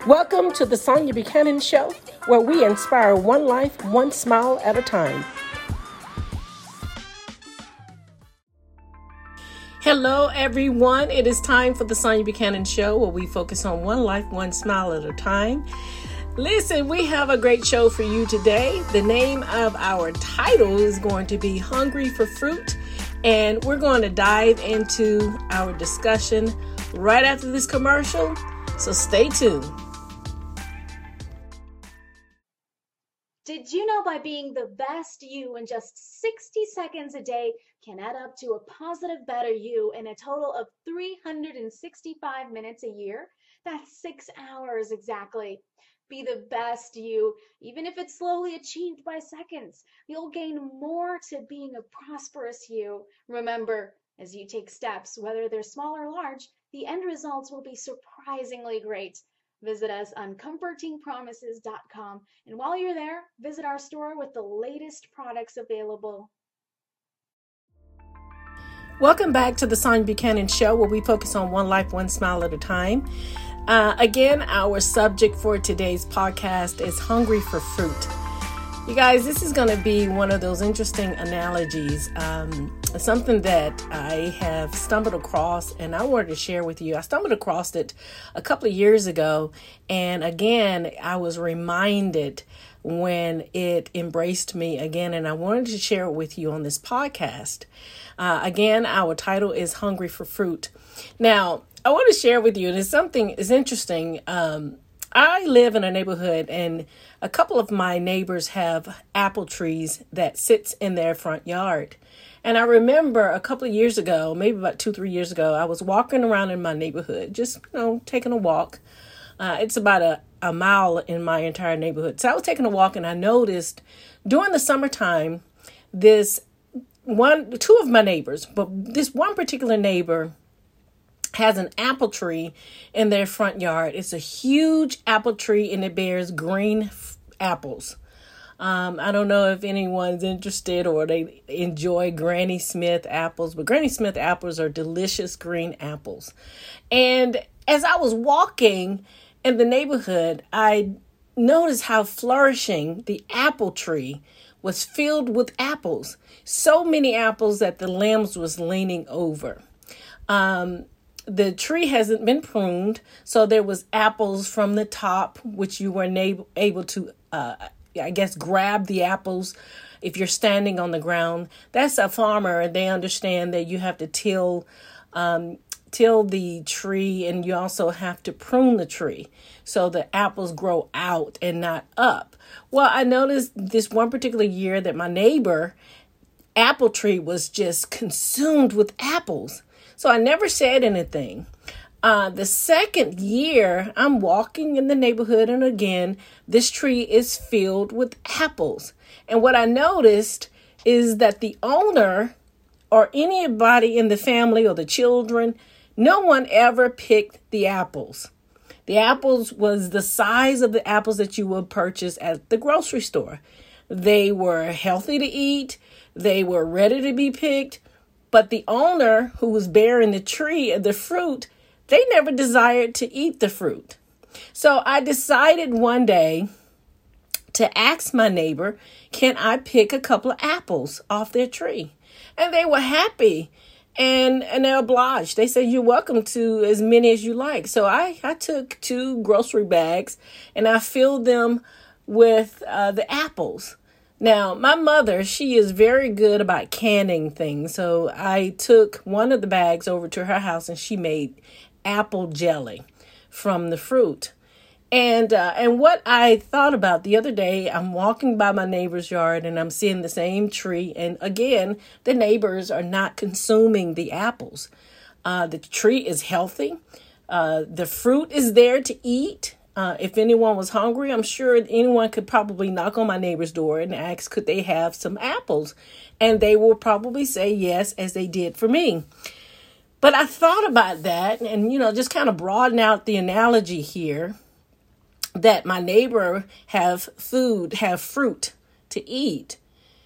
Welcome to the Sonia Buchanan Show, where we inspire one life, one smile at a time. Hello, everyone. It is time for the Sonia Buchanan Show, where we focus on one life, one smile at a time. Listen, we have a great show for you today. The name of our title is going to be Hungry for Fruit, and we're going to dive into our discussion right after this commercial, so stay tuned. Did you know by being the best you in just 60 seconds a day can add up to a positive, better you in a total of 365 minutes a year? That's 6 hours exactly. Be the best you, even if it's slowly achieved by seconds. You'll gain more to being a prosperous you. Remember, as you take steps, whether they're small or large, the end results will be surprisingly great. Visit us on comfortingpromises.com, and while you're there, visit our store with the latest products available. Welcome back to the Sonia Buchanan Show, where we focus on one life, one smile at a time. Again, our subject for today's podcast is hungry for fruit. You guys, this is going to be one of those interesting analogies, something that I have stumbled across and I wanted to share with you. I stumbled across it a couple of years ago, and again, I was reminded when it embraced me again, and I wanted to share it with you on this podcast. Again, our title is Hungry for Fruit. Now, I want to share with you, and it's interesting. I live in a neighborhood, and a couple of my neighbors have apple trees that sits in their front yard. And I remember a couple of years ago, maybe about 2-3 years ago, I was walking around in my neighborhood, just, taking a walk. It's about a mile in my entire neighborhood. So I was taking a walk, and I noticed during the summertime, two of my neighbors, but this one particular neighbor has an apple tree in their front yard. It's a huge apple tree, and it bears green apples. I don't know if anyone's interested or they enjoy Granny Smith apples, but Granny Smith apples are delicious green apples. And as I was walking in the neighborhood, I noticed how flourishing the apple tree was filled with apples. So many apples that the limbs was leaning over. The tree hasn't been pruned, so there was apples from the top, which you were able to, grab the apples if you're standing on the ground. That's a farmer, and they understand that you have to till the tree, and you also have to prune the tree so the apples grow out and not up. Well, I noticed this one particular year that my neighbor apple tree was just consumed with apples. So I never said anything. The second year, I'm walking in the neighborhood, and again, this tree is filled with apples. And what I noticed is that the owner or anybody in the family or the children, no one ever picked the apples. The apples was the size of the apples that you would purchase at the grocery store. They were healthy to eat. They were ready to be picked. But the owner who was bearing the tree, the fruit, they never desired to eat the fruit. So I decided one day to ask my neighbor, can I pick a couple of apples off their tree? And they were happy and they obliged. They said, you're welcome to as many as you like. So I took 2 grocery bags and I filled them with the apples. Now, my mother, she is very good about canning things. So I took one of the bags over to her house and she made apple jelly from the fruit. And what I thought about the other day, I'm walking by my neighbor's yard and I'm seeing the same tree. And again, the neighbors are not consuming the apples. The tree is healthy. The fruit is there to eat. If anyone was hungry, I'm sure anyone could probably knock on my neighbor's door and ask, could they have some apples? And they will probably say yes, as they did for me. But I thought about that and, just kind of broaden out the analogy here that my neighbor have fruit to eat.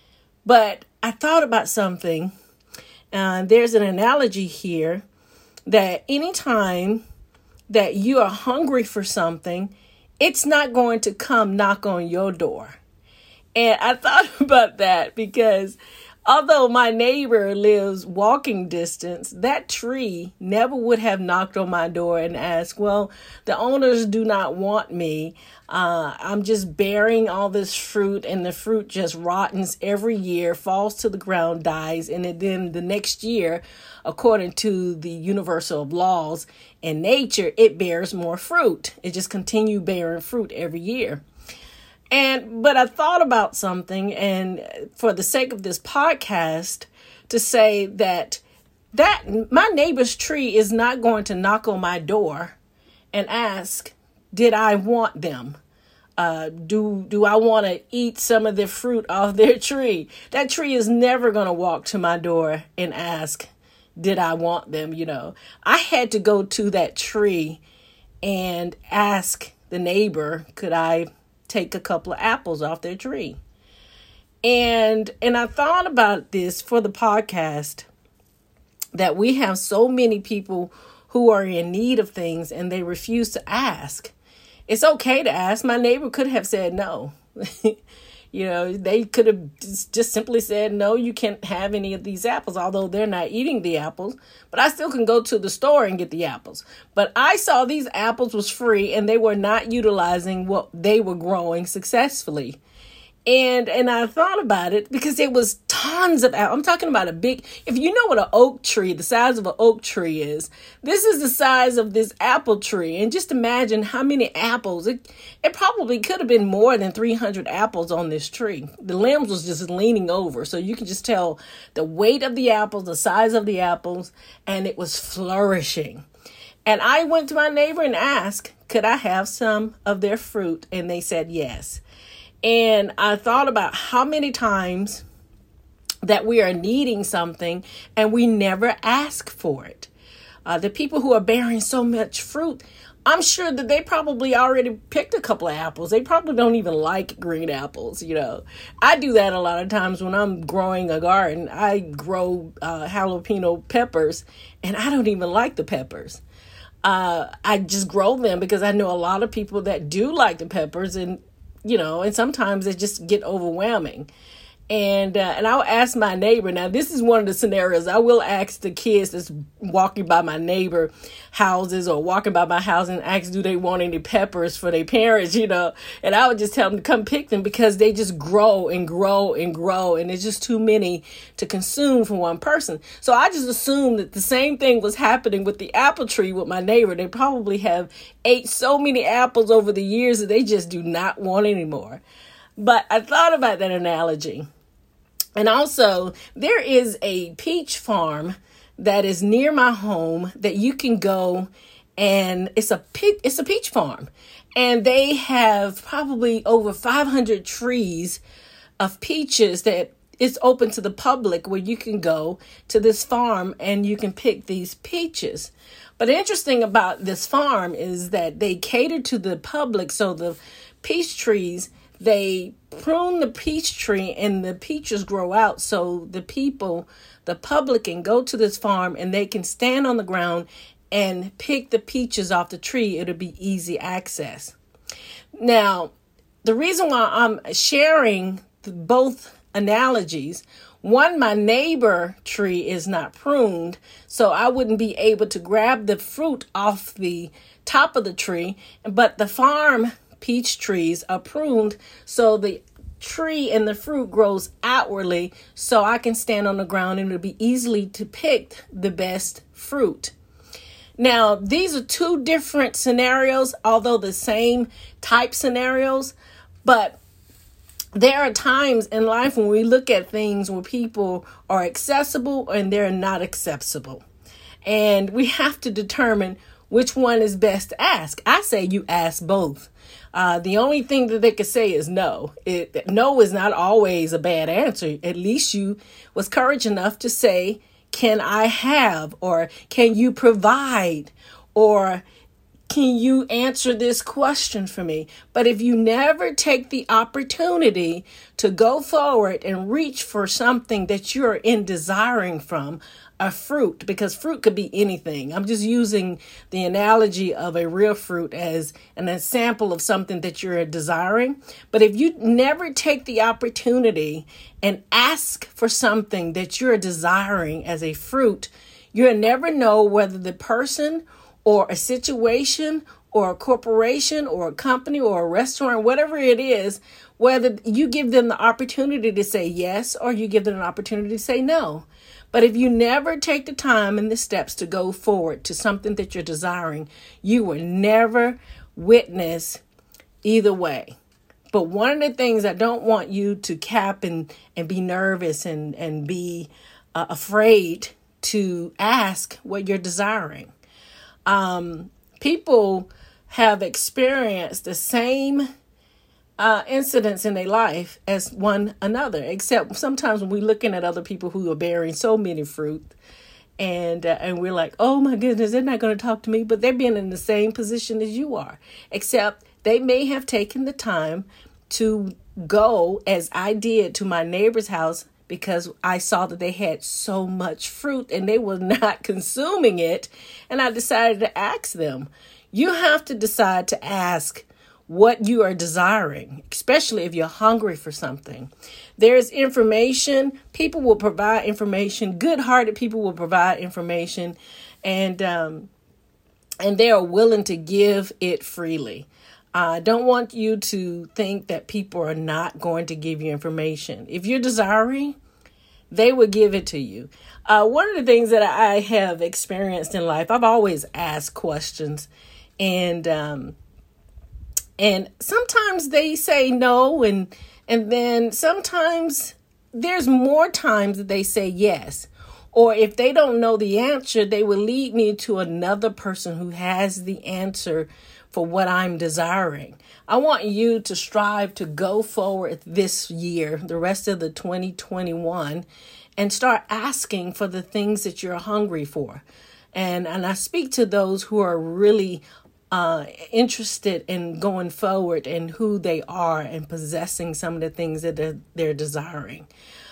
But I thought about something. There's an analogy here that anytime that you are hungry for something, it's not going to come knock on your door. And I thought about that because although my neighbor lives walking distance, that tree never would have knocked on my door and asked, well, the owners do not want me. I'm just bearing all this fruit, and the fruit just rottens every year, falls to the ground, dies. And then the next year, according to the universal laws in nature, it bears more fruit. It just continues bearing fruit every year. But I thought about something, and for the sake of this podcast, to say that my neighbor's tree is not going to knock on my door and ask, did I want them? Do I want to eat some of the fruit off their tree? That tree is never going to walk to my door and ask, did I want them? I had to go to that tree and ask the neighbor, could I take a couple of apples off their tree? And I thought about this for the podcast, that we have so many people who are in need of things and they refuse to ask. It's okay to ask. My neighbor could have said no. They could have just simply said, no, you can't have any of these apples, although they're not eating the apples. But I still can go to the store and get the apples. But I saw these apples was free, and they were not utilizing what they were growing successfully. And I thought about it because it was tons of apples. I'm talking about if you know what an oak tree, the size of an oak tree is, this is the size of this apple tree. And just imagine how many apples. It probably could have been more than 300 apples on this tree. The limbs was just leaning over. So you can just tell the weight of the apples, the size of the apples, and it was flourishing. And I went to my neighbor and asked, could I have some of their fruit? And they said yes. And I thought about how many times that we are needing something and we never ask for it. The people who are bearing so much fruit, I'm sure that they probably already picked a couple of apples. They probably don't even like green apples. I do that a lot of times when I'm growing a garden. I grow jalapeno peppers, and I don't even like the peppers. I just grow them because I know a lot of people that do like the peppers, and sometimes they just get overwhelming. And I'll ask my neighbor. Now, this is one of the scenarios. I will ask the kids that's walking by my neighbor houses or walking by my house and ask, do they want any peppers for their parents, And I would just tell them to come pick them because they just grow and grow and grow. And it's just too many to consume for one person. So I just assumed that the same thing was happening with the apple tree with my neighbor. They probably have ate so many apples over the years that they just do not want anymore. But I thought about that analogy. And also, there is a peach farm that is near my home that you can go, and it's a peach farm. And they have probably over 500 trees of peaches that it's open to the public, where you can go to this farm and you can pick these peaches. But interesting about this farm is that they cater to the public. So the peach trees, they prune the peach tree and the peaches grow out so the public can go to this farm and they can stand on the ground and pick the peaches off the tree. It'll be easy access. Now, the reason why I'm sharing both analogies, one, my neighbor tree is not pruned, so I wouldn't be able to grab the fruit off the top of the tree, but the farm peach trees are pruned so the tree and the fruit grows outwardly, so I can stand on the ground and it'll be easily to pick the best fruit. Now, these are two different scenarios, although the same type scenarios, but there are times in life when we look at things where people are accessible and they're not accessible. And we have to determine which one is best to ask. I say you ask both. The only thing that they could say is no. No is not always a bad answer. At least you was courage enough to say, can I have, or can you provide, or can you answer this question for me? But if you never take the opportunity to go forward and reach for something that you're in desiring from, a fruit, because fruit could be anything. I'm just using the analogy of a real fruit as an example of something that you're desiring. But if you never take the opportunity and ask for something that you're desiring as a fruit, you'll never know whether the person or a situation or a corporation or a company or a restaurant, whatever it is, whether you give them the opportunity to say yes or you give them an opportunity to say no. But if you never take the time and the steps to go forward to something that you're desiring, you will never witness either way. But one of the things I don't want you to cap and be nervous and be afraid to ask what you're desiring. People have experienced the same incidents in their life as one another, except sometimes when we're looking at other people who are bearing so many fruit and we're like, oh my goodness, they're not going to talk to me, but they're being in the same position as you are, except they may have taken the time to go, as I did, to my neighbor's house because I saw that they had so much fruit and they were not consuming it. And I decided to ask them. You have to decide to ask what you are desiring, especially if you're hungry for something. There's information. People will provide information. Good-hearted people will provide information, and they are willing to give it freely. I don't want you to think that people are not going to give you information. If you're desiring, they will give it to you. One of the things that I have experienced in life, I've always asked questions, and sometimes they say no, and then sometimes there's more times that they say yes. Or if they don't know the answer, they will lead me to another person who has the answer for what I'm desiring. I want you to strive to go forward this year, the rest of the 2021, and start asking for the things that you're hungry for. And I speak to those who are really interested in going forward and who they are and possessing some of the things that they're desiring.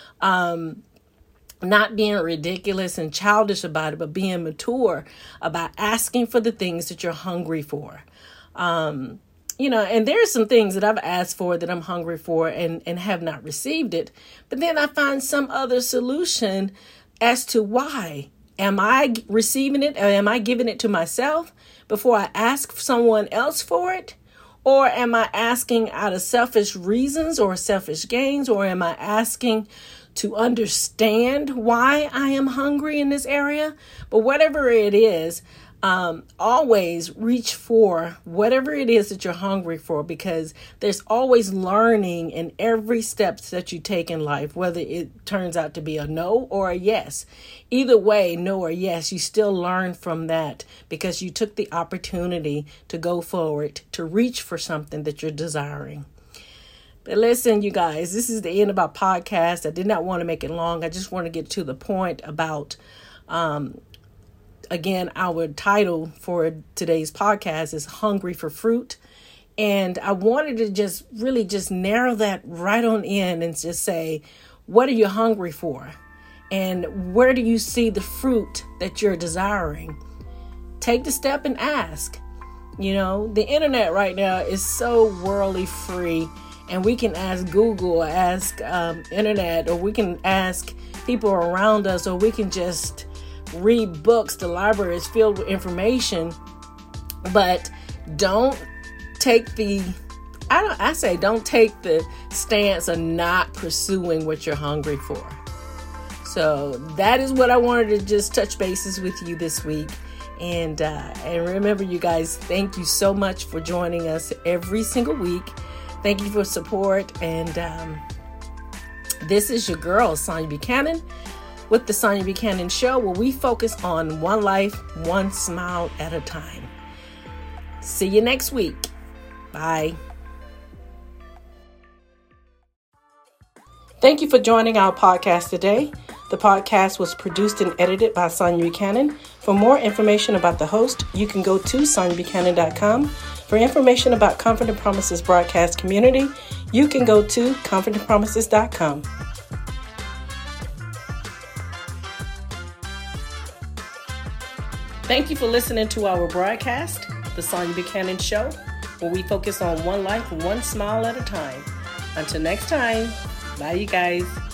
Not being ridiculous and childish about it, but being mature about asking for the things that you're hungry for. And there's some things that I've asked for that I'm hungry for and have not received it. But then I find some other solution as to why. Am I receiving it, or am I giving it to myself before I ask someone else for it? Or am I asking out of selfish reasons or selfish gains? Or am I asking to understand why I am hungry in this area? But whatever it is, always reach for whatever it is that you're hungry for, because there's always learning in every step that you take in life, whether it turns out to be a no or a yes. Either way, no or yes, you still learn from that because you took the opportunity to go forward, to reach for something that you're desiring. But listen, you guys, this is the end of our podcast. I did not want to make it long. I just want to get to the point about again, our title for today's podcast is Hungry for Fruit. And I wanted to just narrow that right on in and just say, what are you hungry for? And where do you see the fruit that you're desiring? Take the step and ask. The internet right now is so worldly free, and we can ask Google, ask internet, or we can ask people around us, or we can just read books. The library is filled with information, but don't take the stance of not pursuing what you're hungry for. So that is what I wanted to just touch bases with you this week. And remember, you guys, thank you so much for joining us every single week. Thank you for support. And this is your girl, Sonia Buchanan, with the Sonia Buchanan Show, where we focus on one life, one smile at a time. See you next week. Bye. Thank you for joining our podcast today. The podcast was produced and edited by Sonia Buchanan. For more information about the host, you can go to soniabuchanan.com. For information about Confident Promises broadcast community, you can go to confidentpromises.com. Thank you for listening to our broadcast, The Sonya Buchanan Show, where we focus on one life, one smile at a time. Until next time, bye you guys.